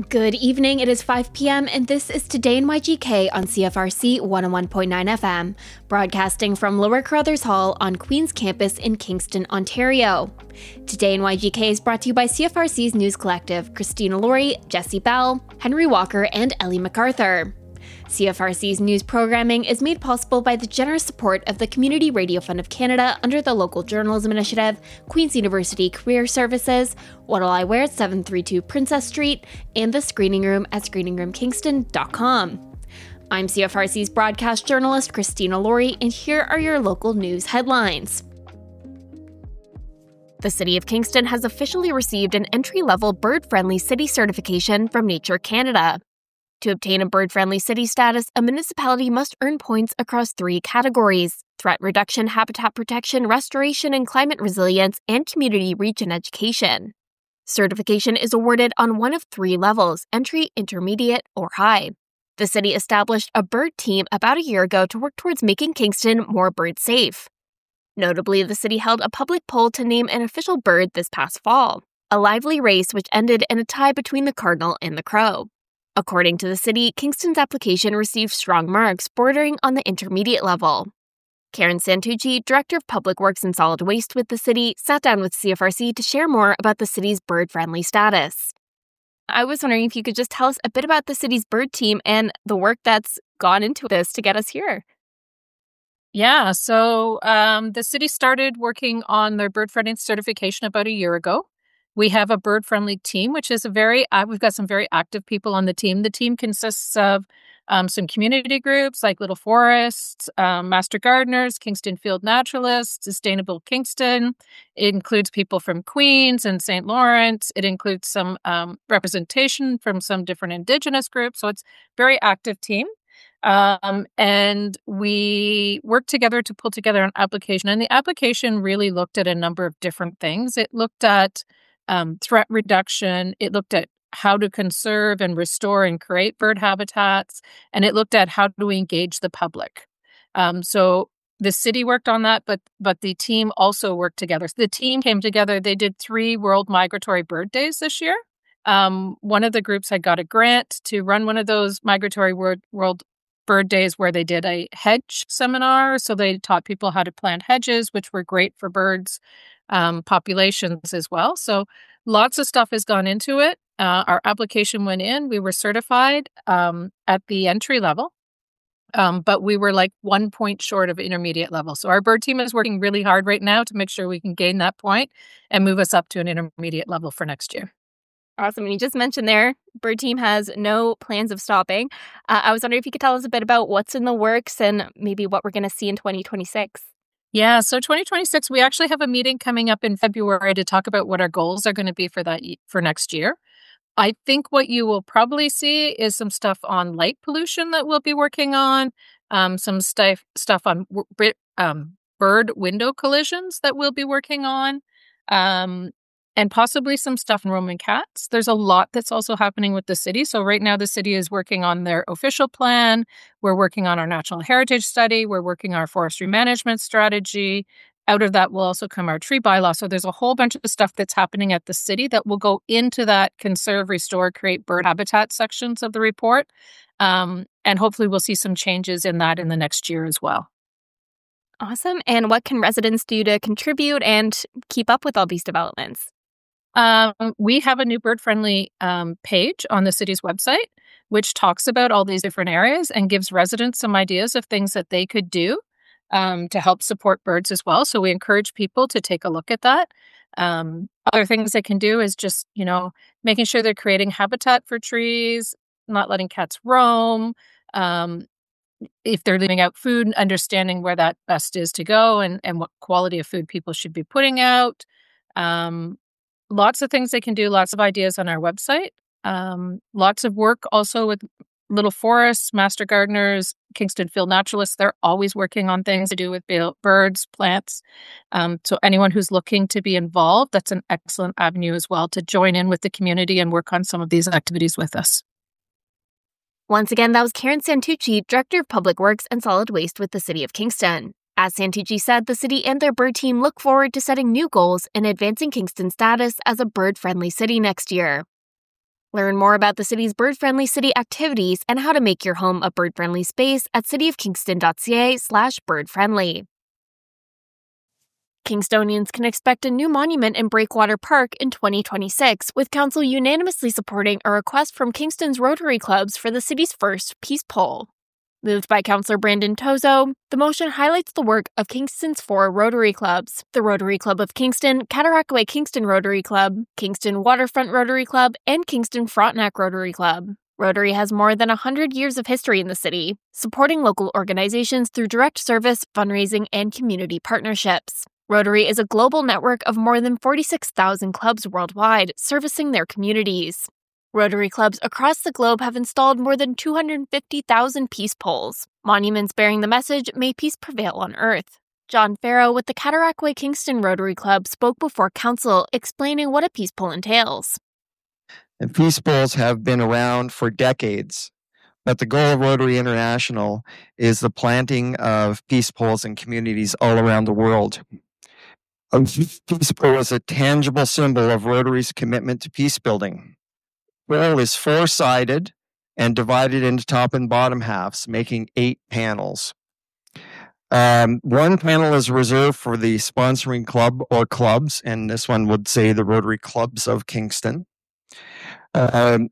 Good evening, it is 5 p.m. and this is Today in YGK on CFRC 101.9 FM, broadcasting from Lower Carruthers Hall on Queen's Campus in Kingston, Ontario. Today in YGK is brought to you by CFRC's News Collective, Christina Laurie, Jesse Bell, Henry Walker, and Ellie MacArthur. CFRC's news programming is made possible by the generous support of the Community Radio Fund of Canada under the Local Journalism Initiative, Queen's University Career Services, What'll I Wear at 732 Princess Street, and the Screening Room at screeningroomkingston.com. I'm CFRC's broadcast journalist Christina Laurie, and here are your local news headlines. The City of Kingston has officially received an entry-level bird-friendly city certification from Nature Canada. To obtain a bird-friendly city status, a municipality must earn points across 3 categories: threat reduction, habitat protection, restoration and climate resilience, and community reach and education. Certification is awarded on one of 3 levels: entry, intermediate, or high. The city established a bird team about a year ago to work towards making Kingston more bird safe. Notably, the city held a public poll to name an official bird this past fall, a lively race which ended in a tie between the cardinal and the crow. According to the city, Kingston's application received strong marks, bordering on the intermediate level. Karen Santucci, Director of Public Works and Solid Waste with the city, sat down with CFRC to share more about the city's bird-friendly status. I was wondering if you could just tell us a bit about the city's bird team and the work that's gone into this to get us here. Yeah, so the city started working on their bird-friendly certification about a year ago. We have a bird-friendly team, which is we've got some very active people on the team. The team consists of some community groups like Little Forests, Master Gardeners, Kingston Field Naturalists, Sustainable Kingston. It includes people from Queens and St. Lawrence. It includes some representation from some different Indigenous groups. So it's a very active team. And we worked together to pull together an application. And the application really looked at a number of different things. It looked at threat reduction. It looked at how to conserve and restore and create bird habitats. And it looked at how do we engage the public. So the city worked on that, but the team also worked together. So the team came together. They did 3 World Migratory Bird Days this year. One of the groups had got a grant to run one of those Migratory World Bird Days where they did a hedge seminar. So they taught people how to plant hedges, which were great for birds populations as well. So lots of stuff has gone into it. Our application went in. We were certified at the entry level, but we were like 1 point short of intermediate level. So our bird team is working really hard right now to make sure we can gain that point and move us up to an intermediate level for next year. Awesome. And you just mentioned there, Bird Team has no plans of stopping. I was wondering if you could tell us a bit about what's in the works and maybe what we're going to see in 2026. Yeah, so 2026, we actually have a meeting coming up in February to talk about what our goals are going to be for next year. I think what you will probably see is some stuff on light pollution that we'll be working on, some stuff on bird window collisions that we'll be working on, and possibly some stuff on Roman cats. There's a lot that's also happening with the city. So right now the city is working on their official plan. We're working on our natural heritage study. We're working our forestry management strategy. Out of that will also come our tree bylaw. So there's a whole bunch of stuff that's happening at the city that will go into that conserve, restore, create bird habitat sections of the report. And hopefully we'll see some changes in that in the next year as well. Awesome. And what can residents do to contribute and keep up with all these developments? We have a new bird-friendly page on the city's website, which talks about all these different areas and gives residents some ideas of things that they could do to help support birds as well. So we encourage people to take a look at that. Other things they can do is just, making sure they're creating habitat for trees, not letting cats roam. If they're leaving out food, understanding where that best is to go and what quality of food people should be putting out. Lots of things they can do, lots of ideas on our website. Lots of work also with Little Forests, Master Gardeners, Kingston Field Naturalists. They're always working on things to do with birds, plants. So anyone who's looking to be involved, that's an excellent avenue as well to join in with the community and work on some of these activities with us. Once again, that was Karen Santucci, Director of Public Works and Solid Waste with the City of Kingston. As Santucci said, the city and their bird team look forward to setting new goals and advancing Kingston's status as a bird-friendly city next year. Learn more about the city's bird-friendly city activities and how to make your home a bird-friendly space at cityofkingston.ca/birdfriendly. Kingstonians can expect a new monument in Breakwater Park in 2026, with council unanimously supporting a request from Kingston's Rotary Clubs for the city's first peace pole. Moved by Councillor Brandon Tozo, the motion highlights the work of Kingston's 4 Rotary Clubs: the Rotary Club of Kingston, Cataraqui Kingston Rotary Club, Kingston Waterfront Rotary Club, and Kingston Frontenac Rotary Club. Rotary has more than 100 years of history in the city, supporting local organizations through direct service, fundraising, and community partnerships. Rotary is a global network of more than 46,000 clubs worldwide, servicing their communities. Rotary clubs across the globe have installed more than 250,000 peace poles, monuments bearing the message, "May peace prevail on earth." John Farrow with the Cataraqui Kingston Rotary Club spoke before council, explaining what a peace pole entails. And peace poles have been around for decades, but the goal of Rotary International is the planting of peace poles in communities all around the world. A peace pole is a tangible symbol of Rotary's commitment to peace building. The pole is 4-sided and divided into top and bottom halves, making 8 panels. One panel is reserved for the sponsoring club or clubs, and this one would say the Rotary Clubs of Kingston. The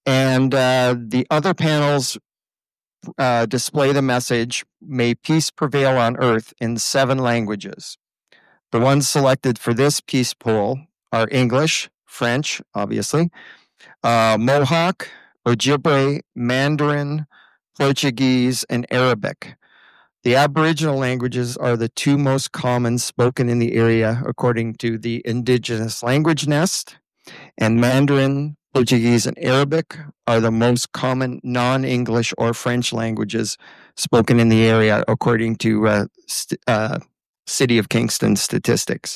other panels display the message, "May peace prevail on earth," in 7 languages. The ones selected for this peace pole are English, French, obviously, Mohawk, Ojibwe, Mandarin, Portuguese, and Arabic. The Aboriginal languages are the 2 most common spoken in the area, according to the Indigenous Language Nest, and Mandarin, Portuguese, and Arabic are the most common non-English or French languages spoken in the area, according to City of Kingston statistics.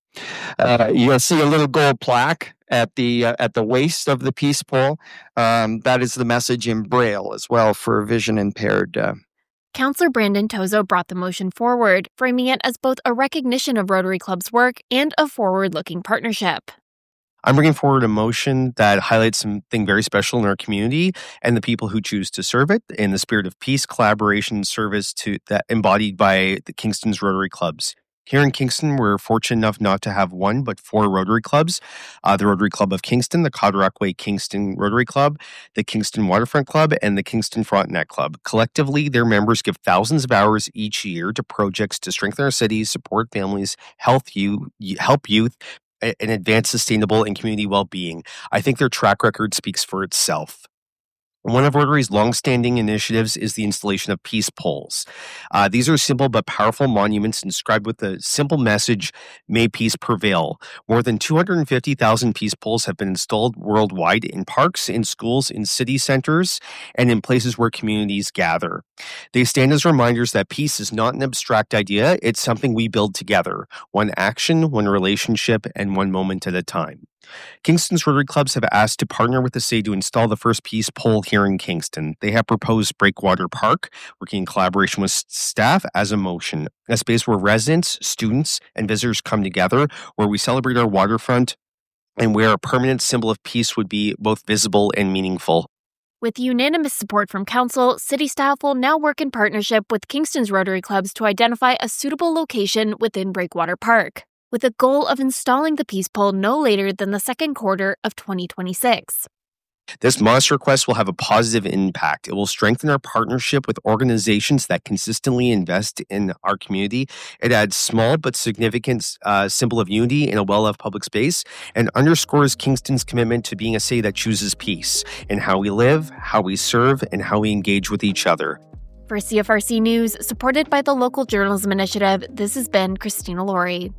You'll see a little gold plaque at the waist of the peace pole. That is the message in Braille as well for vision impaired. Councillor Brandon Tozo brought the motion forward, framing it as both a recognition of Rotary Club's work and a forward-looking partnership. I'm bringing forward a motion that highlights something very special in our community and the people who choose to serve it in the spirit of peace, collaboration, service that embodied by the Kingston's Rotary Clubs. Here in Kingston, we're fortunate enough not to have 1, but 4 Rotary Clubs. The Rotary Club of Kingston, the Cataraqui Kingston Rotary Club, the Kingston Waterfront Club, and the Kingston Frontenac Club. Collectively, their members give thousands of hours each year to projects to strengthen our cities, support families, help youth, and advance sustainable and community well-being. I think their track record speaks for itself. One of Rotary's long-standing initiatives is the installation of peace poles. These are simple but powerful monuments inscribed with the simple message, "May peace prevail." More than 250,000 peace poles have been installed worldwide in parks, in schools, in city centers, and in places where communities gather. They stand as reminders that peace is not an abstract idea, it's something we build together, one action, one relationship, and one moment at a time. Kingston's Rotary Clubs have asked to partner with the city to install the first peace pole here in Kingston. They have proposed Breakwater Park, working in collaboration with staff as a motion, a space where residents, students, and visitors come together, where we celebrate our waterfront, and where a permanent symbol of peace would be both visible and meaningful. With unanimous support from council, city staff will now work in partnership with Kingston's Rotary Clubs to identify a suitable location within Breakwater Park, with a goal of installing the peace pole no later than the second quarter of 2026. This modest request will have a positive impact. It will strengthen our partnership with organizations that consistently invest in our community. It adds small but significant symbol of unity in a well-loved public space and underscores Kingston's commitment to being a city that chooses peace in how we live, how we serve, and how we engage with each other. For CFRC News, supported by the Local Journalism Initiative, this has been Christina Laurie.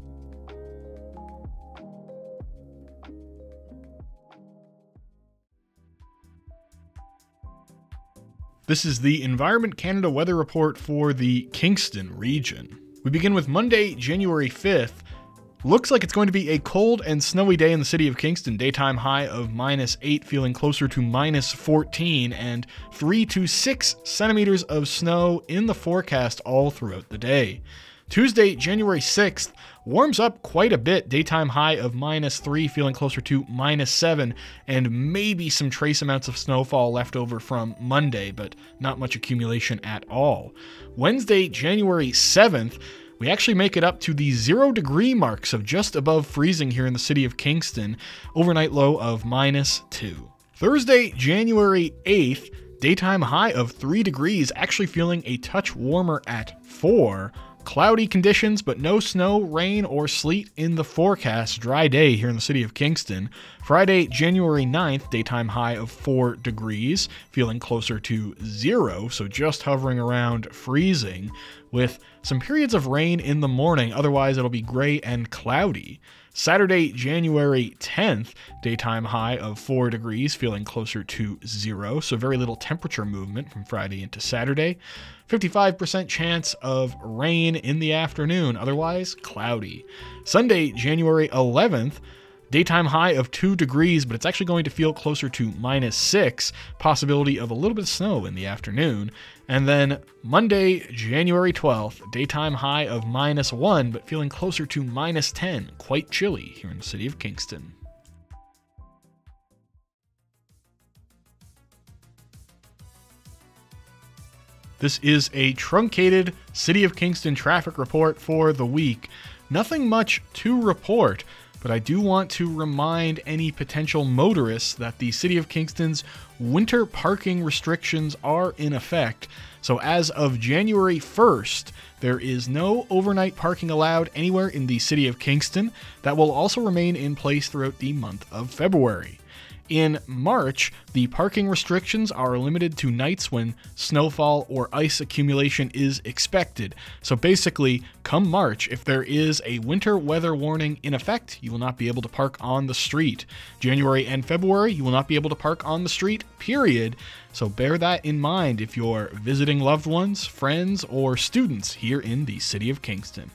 This is the Environment Canada weather report for the Kingston region. We begin with Monday, January 5th. Looks like it's going to be a cold and snowy day in the city of Kingston. Daytime high of -8, feeling closer to -14, and 3 to 6 centimeters of snow in the forecast all throughout the day. Tuesday, January 6th, warms up quite a bit. Daytime high of -3, feeling closer to -7, and maybe some trace amounts of snowfall left over from Monday, but not much accumulation at all. Wednesday, January 7th, we actually make it up to the 0-degree marks of just above freezing here in the city of Kingston. Overnight low of -2. Thursday, January 8th, daytime high of 3 degrees, actually feeling a touch warmer at 4. Cloudy conditions, but no snow, rain, or sleet in the forecast. Dry day here in the city of Kingston. Friday, January 9th, daytime high of 4 degrees, feeling closer to 0, so just hovering around freezing, with some periods of rain in the morning. Otherwise, it'll be gray and cloudy. Saturday, January 10th, daytime high of 4 degrees, feeling closer to 0, so very little temperature movement from Friday into Saturday. 55% chance of rain in the afternoon, otherwise cloudy. Sunday, January 11th, daytime high of 2 degrees, but it's actually going to feel closer to -6, possibility of a little bit of snow in the afternoon. And then Monday, January 12th, daytime high of -1, but feeling closer to -10, quite chilly here in the city of Kingston. This is a truncated City of Kingston traffic report for the week. Nothing much to report, but I do want to remind any potential motorists that the City of Kingston's winter parking restrictions are in effect. So as of January 1st, there is no overnight parking allowed anywhere in the City of Kingston. That will also remain in place throughout the month of February. In March, the parking restrictions are limited to nights when snowfall or ice accumulation is expected. So basically, come March, if there is a winter weather warning in effect, you will not be able to park on the street. January and February, you will not be able to park on the street, period. So bear that in mind if you're visiting loved ones, friends, or students here in the City of Kingston.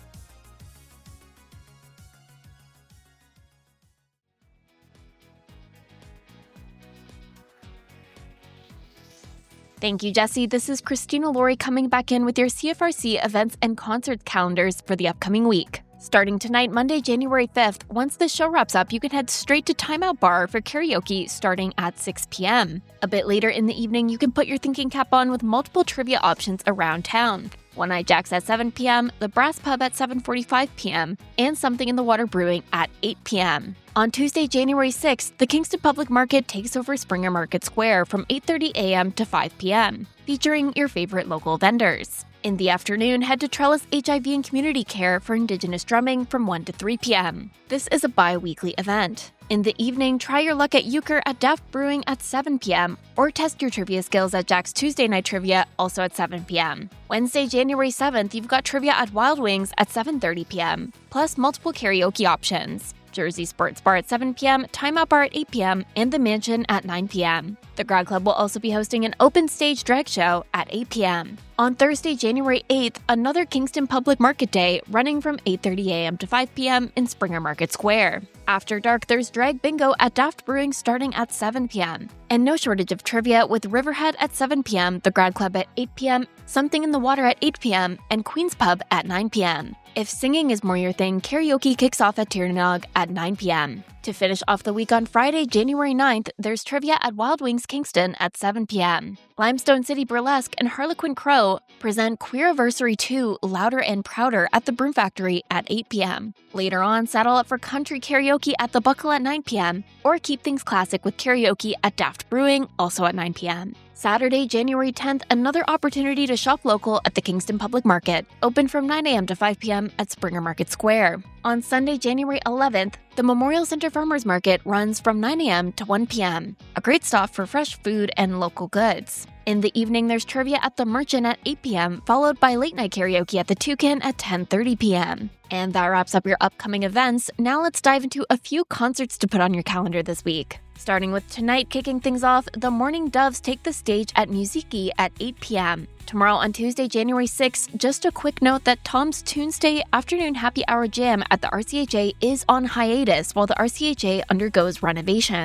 Thank you, Jesse. This is Christina Laurie coming back in with your CFRC events and concerts calendars for the upcoming week. Starting tonight, Monday, January 5th, once the show wraps up, you can head straight to Time Out Bar for karaoke starting at 6 p.m. A bit later in the evening, you can put your thinking cap on with multiple trivia options around town. One Eye Jacks at 7 p.m., the Brass Pub at 7:45 p.m., and Something in the Water Brewing at 8 p.m. On Tuesday, January 6th, the Kingston Public Market takes over Springer Market Square from 8:30 a.m. to 5 p.m., featuring your favorite local vendors. In the afternoon, head to Trellis HIV and Community Care for Indigenous drumming from 1 to 3 p.m. This is a bi-weekly event. In the evening, try your luck at Euchre at Daft Brewing at 7 p.m. or test your trivia skills at Jack's Tuesday Night Trivia, also at 7 p.m. Wednesday, January 7th, you've got trivia at Wild Wings at 7:30 p.m., plus multiple karaoke options. Jersey Sports Bar at 7 p.m., Time Out Bar at 8 p.m., and The Mansion at 9 p.m. The Grad Club will also be hosting an open stage drag show at 8 p.m. On Thursday, January 8th, another Kingston Public Market Day running from 8:30 a.m. to 5 p.m. in Springer Market Square. After dark, there's Drag Bingo at Daft Brewing starting at 7 p.m. And no shortage of trivia with Riverhead at 7 p.m., the Grad Club at 8 p.m., Something in the Water at 8 p.m., and Queen's Pub at 9 p.m. If singing is more your thing, karaoke kicks off at Tiernanog at 9 p.m. To finish off the week on Friday, January 9th, there's trivia at Wild Wings Kingston at 7 p.m. Limestone City Burlesque and Harlequin Crow present Queeriversary 2 Louder and Prouder at the Broom Factory at 8 p.m. Later on, saddle up for country karaoke at The Buckle at 9 p.m. or keep things classic with karaoke at Daft Brewing, also at 9 p.m. Saturday, January 10th, another opportunity to shop local at the Kingston Public Market, open from 9 a.m. to 5 p.m. at Springer Market Square. On Sunday, January 11th, the Memorial Center Farmers Market runs from 9 a.m. to 1 p.m., a great stop for fresh food and local goods. In the evening, there's trivia at the Merchant at 8 p.m., followed by late night karaoke at the Toucan at 10:30 p.m. And that wraps up your upcoming events. Now let's dive into a few concerts to put on your calendar this week. Starting with tonight, kicking things off, the Morning Doves take the stage at Musiki at 8 p.m. Tomorrow on Tuesday, January 6th, just a quick note that Tom's Tuesday afternoon happy hour jam at the RCHA is on hiatus while the RCHA undergoes renovations.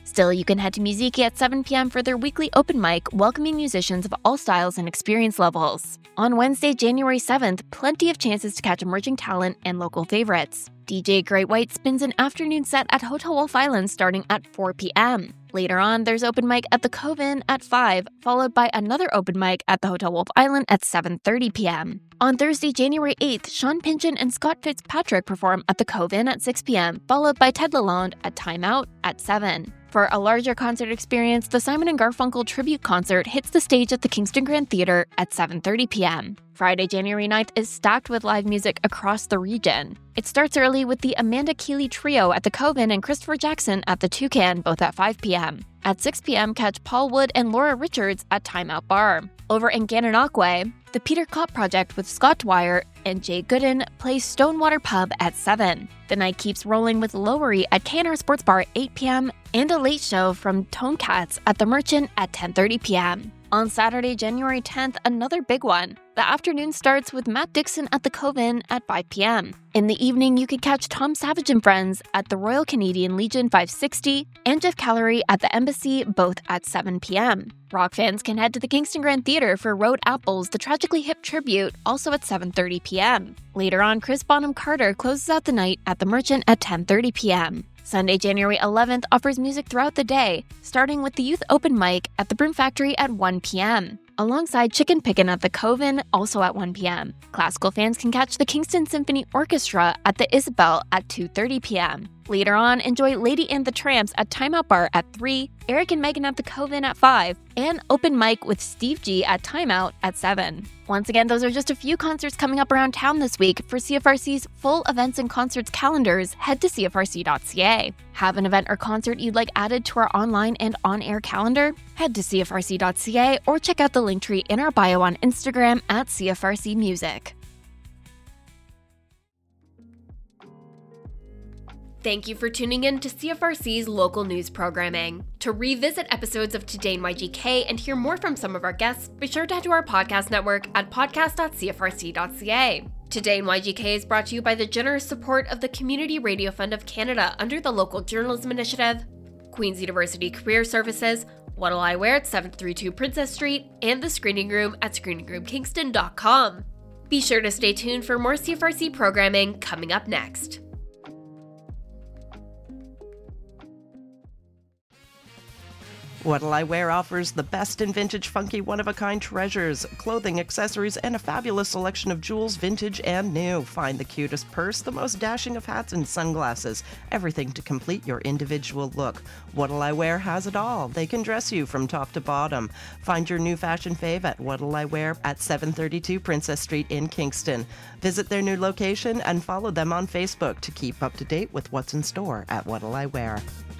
Still, you can head to Muziki at 7 p.m. for their weekly open mic, welcoming musicians of all styles and experience levels. On Wednesday, January 7th, plenty of chances to catch emerging talent and local favorites. DJ Great White spins an afternoon set at Hotel Wolf Island starting at 4 p.m. Later on, there's open mic at the Coven at 5, followed by another open mic at the Hotel Wolf Island at 7:30 p.m. On Thursday, January 8th, Sean Pynchon and Scott Fitzpatrick perform at the Coven at 6 p.m., followed by Ted Lalonde at Time Out at 7. For a larger concert experience, the Simon & Garfunkel tribute concert hits the stage at the Kingston Grand Theatre at 7:30 p.m. Friday, January 9th is stacked with live music across the region. It starts early with the Amanda Keeley Trio at the Coven and Christopher Jackson at the Toucan, both at 5 p.m. At 6 p.m., catch Paul Wood and Laura Richards at Time Out Bar. Over in Gananoque, the Peter Kopp Project with Scott Dwyer and Jay Gooden plays Stonewater Pub at 7. The night keeps rolling with Lowery at KNR Sports Bar at 8 p.m. and a late show from Tone Cats at The Merchant at 10:30 p.m. On Saturday, January 10th, another big one. The afternoon starts with Matt Dixon at the Coven at 5 p.m. In the evening, you can catch Tom Savage and Friends at the Royal Canadian Legion 560 and Jeff Callery at the Embassy, both at 7 p.m. Rock fans can head to the Kingston Grand Theatre for Road Apples, the Tragically Hip tribute, also at 7:30 p.m. Later on, Chris Bonham Carter closes out the night at the Merchant at 10:30 p.m. Sunday, January 11th offers music throughout the day, starting with the Youth Open Mic at the Broom Factory at 1 p.m., alongside Chicken Pickin' at the Coven, also at 1 p.m. Classical fans can catch the Kingston Symphony Orchestra at the Isabel at 2:30 p.m. Later on, enjoy Lady and the Tramps at Time Out Bar at 3, Eric and Megan at the Coven at 5, and open mic with Steve G at Time Out at 7. Once again, those are just a few concerts coming up around town this week. For CFRC's full events and concerts calendars, head to cfrc.ca. Have an event or concert you'd like added to our online and on-air calendar? Head to cfrc.ca or check out the link tree in our bio on Instagram at CFRC Music. Thank you for tuning in to CFRC's local news programming. To revisit episodes of Today in YGK and hear more from some of our guests, be sure to head to our podcast network at podcast.cfrc.ca. Today in YGK is brought to you by the generous support of the Community Radio Fund of Canada under the Local Journalism Initiative, Queen's University Career Services, What'll I Wear at 732 Princess Street, and the Screening Room at screeningroomkingston.com. Be sure to stay tuned for more CFRC programming coming up next. What'll I Wear offers the best in vintage, funky, one-of-a-kind treasures, clothing, accessories, and a fabulous selection of jewels, vintage and new. Find the cutest purse, the most dashing of hats and sunglasses, everything to complete your individual look. What'll I Wear has it all. They can dress you from top to bottom. Find your new fashion fave at What'll I Wear at 732 Princess Street in Kingston. Visit their new location and follow them on Facebook to keep up to date with what's in store at What'll I Wear.